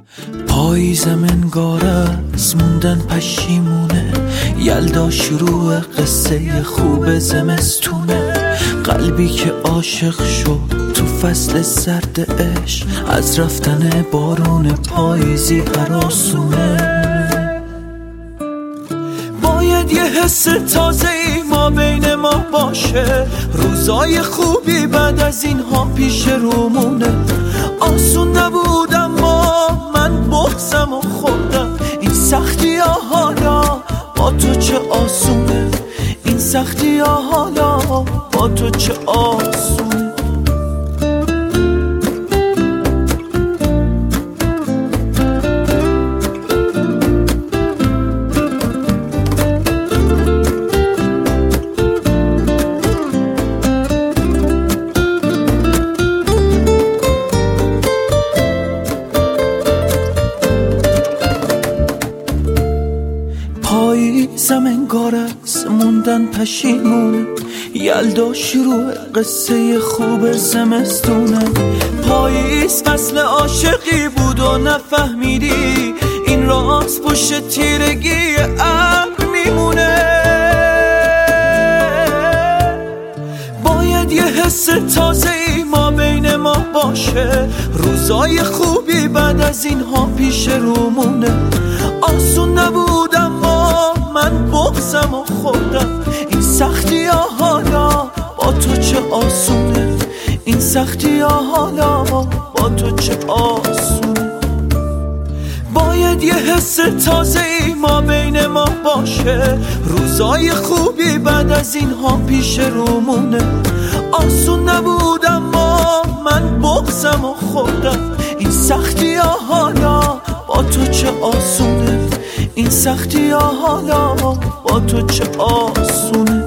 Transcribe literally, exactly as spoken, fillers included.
پاییزم انگاره از موندن پشیمونه، یلدا شروع قصه خوب زمستونه. قلبی که عاشق شد تو فصل سرد عشق، از رفتن بارون پاییزی هراسونه. باید یه حس تازه ای ما بین ما باشه، روزای خوبی بعد از اینها پیش رومونه. آسون نبود اما من بغضم و خوردم، این سختی ها حالا با تو چه آسونه، این سختی ها حالا با تو چه آسونه. پاییزم انگار از موندن پشیمونه، یلدا شروع قصه خوب زمستونه. پاییز فصل عاشقی بود و نفهمیدی، این راز پشت تیرگی ابر میمونه. باید یه حس تازه ای ما بین ما باشه، روزای خوبی بعد از اینها پیش رومونه. آسون نبود اما من بغضم و خوردم، این سختی ها حالا با تو چه آسونه، این سختی ها حالا با تو چه آسونه. باید یه حس تازه ای ما بین ما باشه، روزای خوبی بعد از اینها پیش رومونه. آسون نبود اما من بغضم و خوردم، این سختی ها حالا با تو چه آسونه، این سختی ها حالا با تو چه آسونه.